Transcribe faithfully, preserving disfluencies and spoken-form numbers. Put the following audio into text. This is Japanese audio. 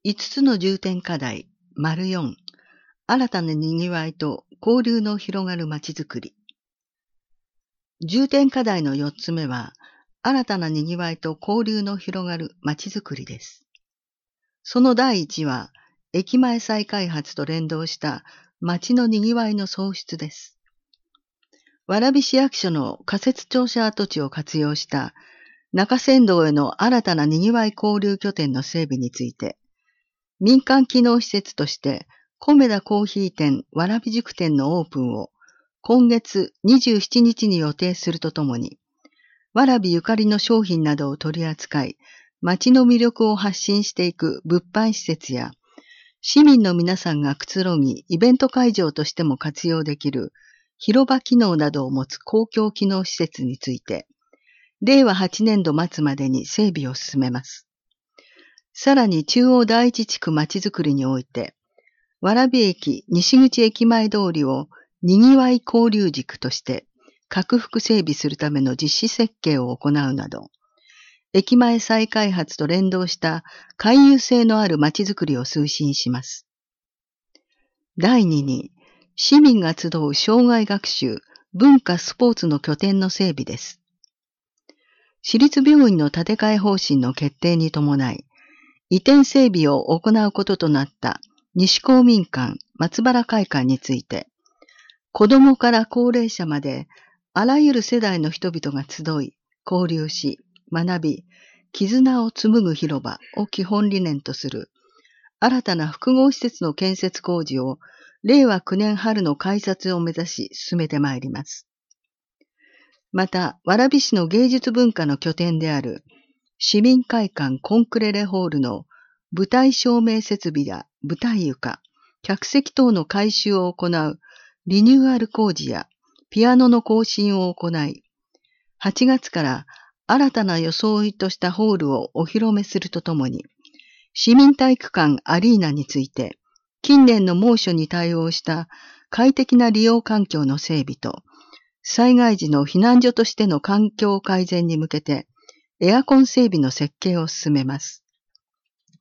いつつの重点課題、丸よん、新たなにぎわいと交流の広がるまちづくり。重点課題のよっつめは、新たなにぎわいと交流の広がるまちづくりです。そのだいいちは、駅前再開発と連動した街のにぎわいの創出です。蕨市役所の仮設庁舎跡地を活用した中山道への新たなにぎわい交流拠点の整備について、民間機能施設としてコメダコーヒー店蕨宿店のオープンを今月にじゅうしちにちに予定するとともに、蕨ゆかりの商品などを取り扱い、街の魅力を発信していく物販施設や、市民の皆さんがくつろぎ、イベント会場としても活用できる広場機能などを持つ公共機能施設について、れいわはちねんど末までに整備を進めます。さらに中央第一地区まちづくりにおいて、蕨駅西口駅前通りをにぎわい交流軸として拡幅整備するための実施設計を行うなど、駅前再開発と連動した回遊性のあるまちづくりを推進します。だいにに、市民が集う生涯学習、文化スポーツの拠点の整備です。市立病院の建て替え方針の決定に伴い、移転整備を行うこととなった西公民館松原会館について、子どもから高齢者まであらゆる世代の人々が集い、交流し、学び、絆を紡ぐ広場を基本理念とする新たな複合施設の建設工事をれいわきゅうねん春の開設を目指し進めてまいります。また、蕨市の芸術文化の拠点である市民会館コンクレレホールの舞台照明設備や舞台床、客席等の改修を行うリニューアル工事やピアノの更新を行い、はちがつから新たな装いとしたホールをお披露目するとともに、市民体育館アリーナについて、近年の猛暑に対応した快適な利用環境の整備と、災害時の避難所としての環境改善に向けて、エアコン整備の設計を進めます。